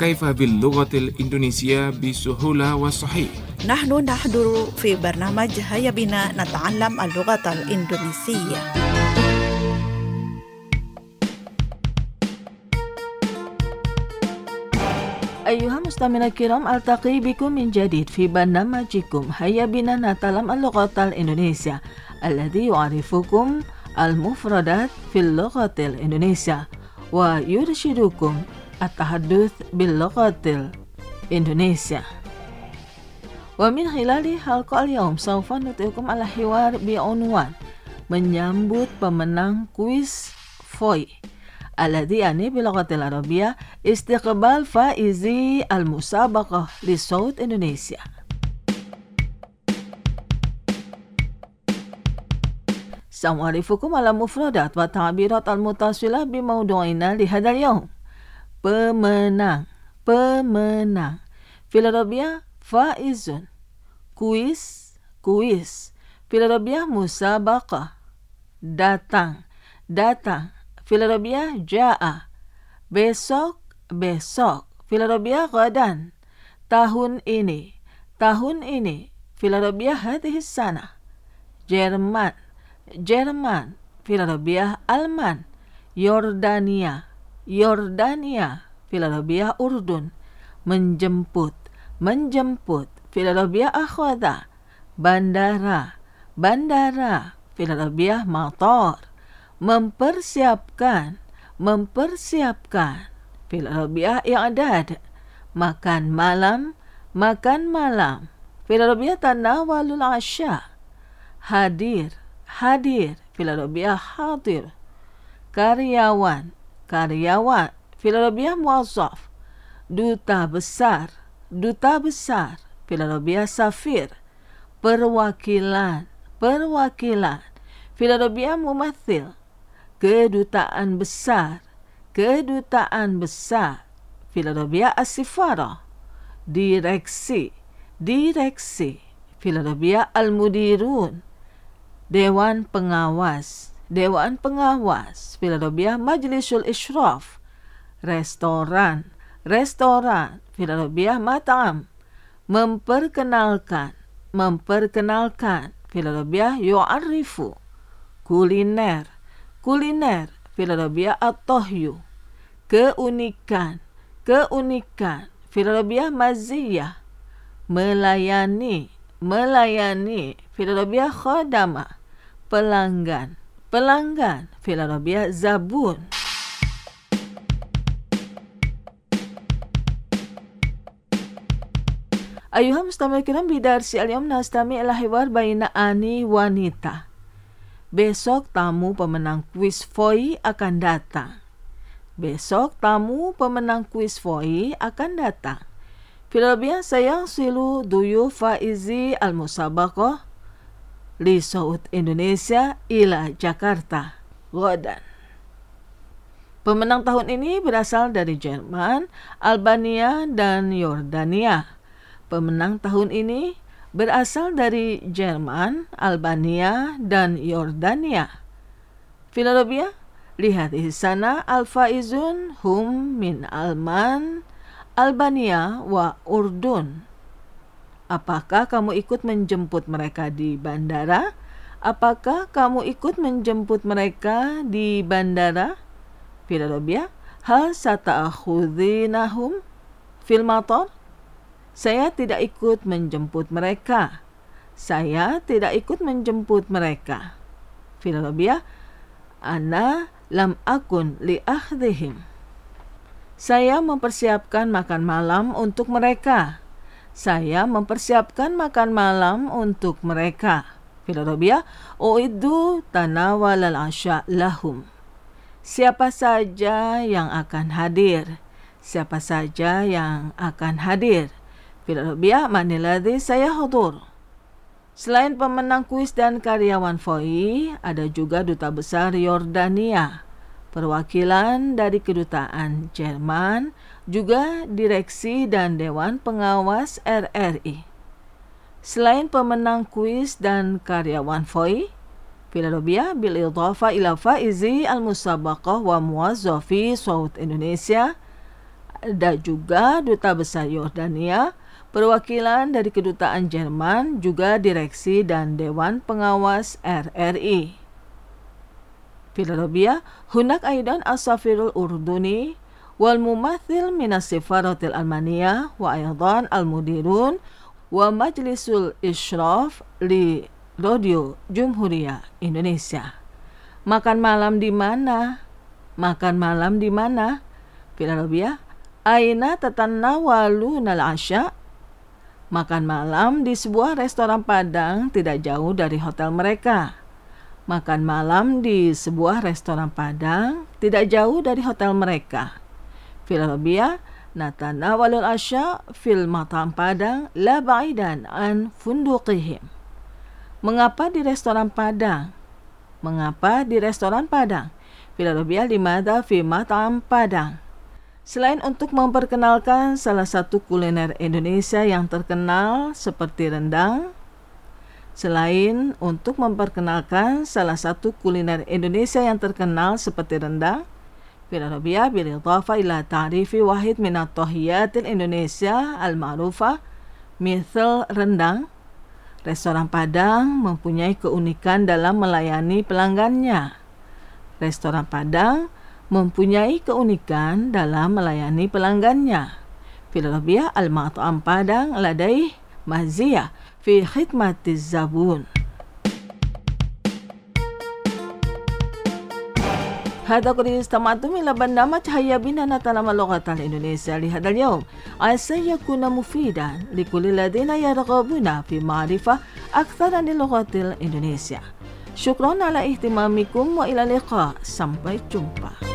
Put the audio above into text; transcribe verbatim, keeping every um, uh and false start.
كيف باللغة الإندونيسية بسهولة وصحيح؟ نحن نحضر في برنامج هيا بنا نتعلم اللغة الإندونيسية. أيها المستمعون الكرام، ألتقي بكم من جديد في برنامجكم هيا بنا نتعلم اللغة الإندونيسية الذي يعرفكم المفردات في اللغة الإندونيسية ويرشدكم التحدث باللغة الإندونيسية. ومن خلال حلقة اليوم سوف نطلقكم على حوار بعنوان menyambut pemenang kuis V O I الذي يعني باللغة العربية استقبال فائزي المسابقة لصوت إندونيسيا. سأعرفكم على مفردات والتعبيرات المتصلة بموضوعنا لهذا اليوم. Pemenang, pemenang. في العربية فائز. Kuis, kuis. في العربية مسابقة. Datang, datang. في العربية جاء. Besok, besok. في العربية غدا. Tahun ini, tahun ini. في العربية هذه السنة. Jerman, Jerman. في العربية ألمان. Yordania, Yordania. في العربية أردن. Menjemput, menjemput. في العربية أخذ. Bandara, bandara. في العربية مطار. Mempersiapkan, mempersiapkan. Fil Arabiyah i'dad. Makan malam, makan malam. Fil Arabiyah tanawalul asya. Hadir, hadir. Fil Arabiyah hadir. Karyawan, karyawan. Fil Arabiyah muwazzaf. Duta besar, duta besar. Fil Arabiyah safir. Perwakilan, perwakilan. Fil Arabiyah mumathil. Kedutaan besar, kedutaan besar. Fil Arabiyah as-sifara. Direksi, direksi. Fil Arabiyah al-mudirun. Dewan pengawas, dewan pengawas. Fil Arabiyah majlisul isyraf. Restoran, restoran. Fil Arabiyah mat'am. Memperkenalkan, memperkenalkan. Fil Arabiyah yu'arrifu. Kuliner, kuliner. Fil Arabiyah at-tahyu. Keunikan, keunikan. Fil Arabiyah maziyah. Melayani, melayani. Fil Arabiyah khadama. Pelanggan, pelanggan. Fil Arabiyah zabun. Ayuha mustami' kiram bidarsi al-yawm nastami' ila hiwar baina ani wanita. Besok tamu pemenang kuis V O I akan datang. Besok tamu pemenang kuis V O I akan datang. Fil Arabiyah sayasilu duyuf faizi al-musabaqah li Saud Indonesia ila Jakarta ghadan. Pemenang tahun ini berasal dari Jerman, Albania, dan Yordania. Pemenang tahun ini berasal dari Jerman, Albania, dan Yordania. Fil Arabiyah, lihat di sana al-faizun hum min Alman, Albania, wa Urdun. Apakah kamu ikut menjemput mereka di bandara? Apakah kamu ikut menjemput mereka di bandara? Fil Arabiyah, hal sata'khudhinahum fil matar? Saya tidak ikut menjemput mereka. Saya tidak ikut menjemput mereka. Fil Arabiyah, ana lam akun li akhdhihim. Saya mempersiapkan makan malam untuk mereka. Saya mempersiapkan makan malam untuk mereka. Fil Arabiyah, uiddu tanawal al-asya lahum. Siapa saja yang akan hadir? Siapa saja yang akan hadir? Fil Arabiyah, man alladhi sayahudur. Selain pemenang kuis dan karyawan V O I, ada juga duta besar Yordania, perwakilan dari kedutaan Jerman, juga direksi dan dewan pengawas R R I. Selain pemenang kuis dan karyawan V O I, fil Arabiyah bil idhafa ila faizi al-musabaqah wa muwazzafi Saud Indonesia, dan juga Duta Besar Yordania, perwakilan dari Kedutaan Jerman, juga direksi dan Dewan Pengawas R R I. Fil Arabia, hunak aidan as-safirul urduni wal mumathil minas sifaratil almaniyah wa aydan al-mudirun wa majlisul isyraf li Radio Jumhuriyah Indonesia. Makan malam di mana? Makan malam di mana? Fil Arabia, aina tatanawaluna al-asya? Makan malam di sebuah restoran Padang tidak jauh dari hotel mereka. Makan malam di sebuah restoran Padang tidak jauh dari hotel mereka. Fil Arabia, natanawalul asya fil matam Padang la ba'idan an funduqihim. Mengapa di restoran Padang? Mengapa di restoran Padang? Fil Arabia, limadha fi matam Padang. Selain untuk memperkenalkan salah satu kuliner Indonesia yang terkenal seperti rendang, Selain untuk memperkenalkan salah satu kuliner Indonesia yang terkenal seperti rendang, Fil Arabia bil idhafa ila ta'rifi wahid min at-tahiyatil Indonesia al-ma'rufa mithal rendang, restoran Padang mempunyai keunikan dalam melayani pelanggannya. Restoran Padang mempunyai keunikan dalam melayani pelanggannya. Fil Arabia, al-mat'am Padang ladaih maziyah fi khidmatiz zabun. هذا قد استمعتم إلى برنامج هيا بنا نتعلم اللغة الإندونيسية لهذا اليوم. عسى يكون مفيدا لكل الذين يرغبون في معرفة أكثر عن اللغة الإندونيسية. شكرا على اهتمامكم وإلى اللقاء. Sampai jumpa.